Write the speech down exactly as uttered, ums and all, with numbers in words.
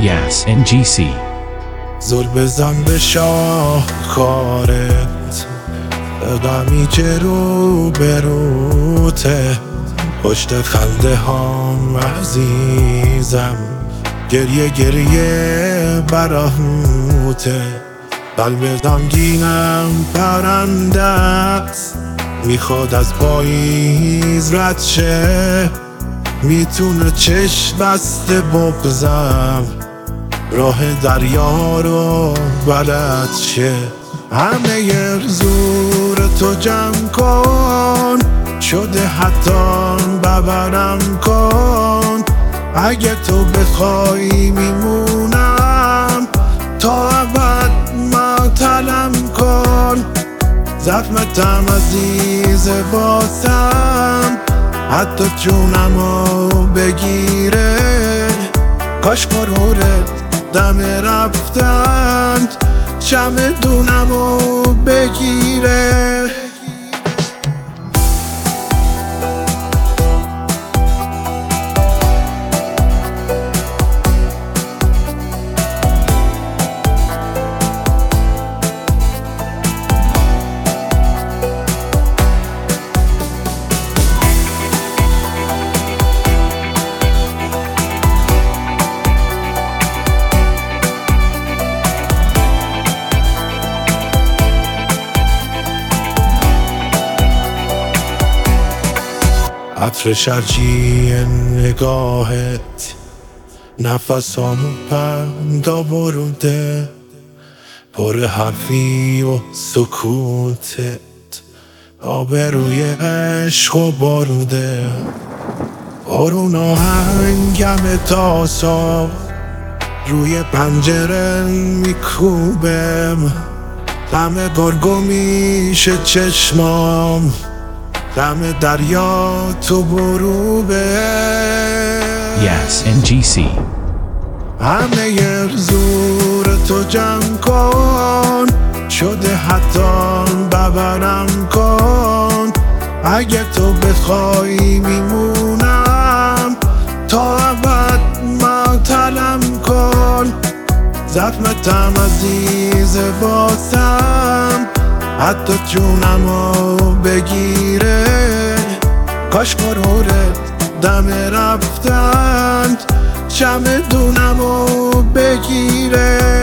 Yas ان جی سی. زل بزن به شاهکارت، غمی که رو به روته، پشت خنده هام عزیزم، گریه گریه برهوته. قلب غمگینم پرنده است، میخواد از پاییز رد شه، میتونه چشم بسته بغزم، راه دریا رو بلد شه. همه زور تو جمع کن، شده حتی ببرم کن. اگه تو بخوای میمونم، تا ابد معطلم کن. زخمتم عزیز باسم، حتی جونمو بگیره. کاش غرورت دم رفتن، چمدونمو بگیره. عطر شرجی نگاهت، نفسامو پندا بروده، پر حرفی و سکوتت، آبروی عشق و باروده. بارون آهنگم تاسا روی پنجره میکوبم، دم گرگو میشه چشمام، دم دریا تو بروبه. Yas ان جی سی. همه زور تو جمع کن، شده حتی ببرم کن. اگه تو بخوای میمونم، تا ابد معطلم کن. زخمتم عزیز باسم، حتی جونمو بگیره. کاش غرورت دم رفتن، چمدونمو بگیره.